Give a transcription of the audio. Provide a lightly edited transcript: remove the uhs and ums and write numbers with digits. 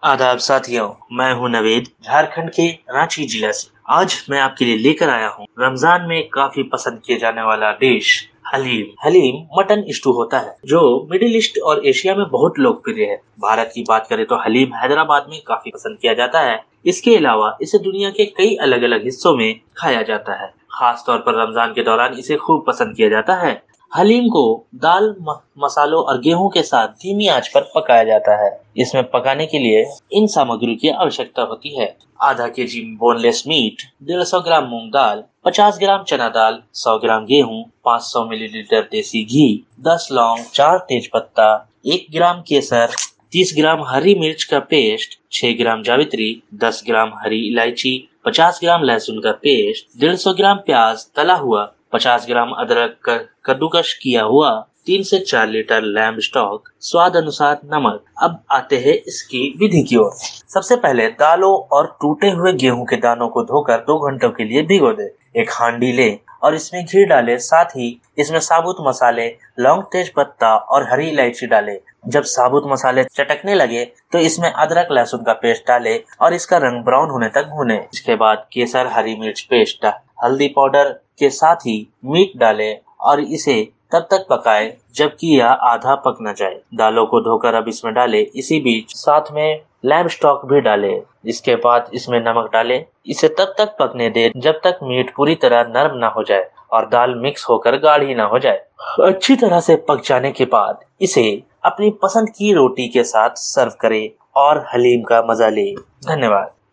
आदाब साथियों, मैं हूं नवेद, झारखंड के रांची जिला से। आज मैं आपके लिए लेकर आया हूं रमजान में काफी पसंद किया जाने वाला dish haleem. Haleem mutton stew होता है जो मिडिल ईस्ट और एशिया में बहुत लोकप्रिय है। भारत की बात करें तो हलीम हैदराबाद में काफी पसंद किया जाता है। इसके अलावा इसे दुनिया के कई अलग अलग हिस्सों में खाया जाता है। खास तौर पर रमजान के दौरान इसे खूब पसंद किया जाता है। हलीम को दाल मसालों और गेहूं के साथ धीमी आंच पर पकाया जाता है। इसमें पकाने के लिए इन सामग्री की आवश्यकता होती है। आधा केजी बोनलेस मीट, 150 ग्राम मूंग दाल, 50 ग्राम चना दाल, 100 ग्राम गेहूं, 500 मिलीलीटर देसी घी, 10 लौंग, 4 तेज पत्ता, 1 ग्राम केसर, 30 ग्राम हरी मिर्च का पेस्ट, 6 ग्राम जावित्री, 10 ग्राम हरी इलायची, 50 ग्राम लहसुन का पेस्ट, 150 ग्राम प्याज तला हुआ, 50 ग्राम अदरक का कद्दूकस किया हुआ, 3 से 4 लीटर लैम्ब स्टॉक, स्वाद अनुसार नमक। अब आते हैं इसकी विधि की ओर। सबसे पहले दालों और टूटे हुए गेहूं के दानों को धोकर 2 घंटों के लिए भिगो दे। एक हांडी ले और इसमें घी डाले, साथ ही इसमें साबुत मसाले, लौंग, तेज पत्ता और हरी इलायची डाले। जब साबुत मसाले चटकने लगे तो इसमें अदरक लहसुन का पेस्ट डाले और इसका रंग ब्राउन होने तक भूने। इसके बाद केसर, हरी मिर्च पेस्ट, हल्दी पाउडर के साथ ही मीट डाले और इसे तब तक पकाए जबकि यह आधा पक न जाए। दालों को धोकर अब इसमें डाले। इसी बीच साथ में लैम्ब स्टॉक भी डाले। इसके बाद इसमें नमक डाले। इसे तब तक पकने दे जब तक मीट पूरी तरह नरम ना हो जाए और दाल मिक्स होकर गाढ़ी ना हो जाए। अच्छी तरह से पक जाने के बाद इसे अपनी पसंद की रोटी के साथ सर्व करें और हलीम का मजा ले। धन्यवाद।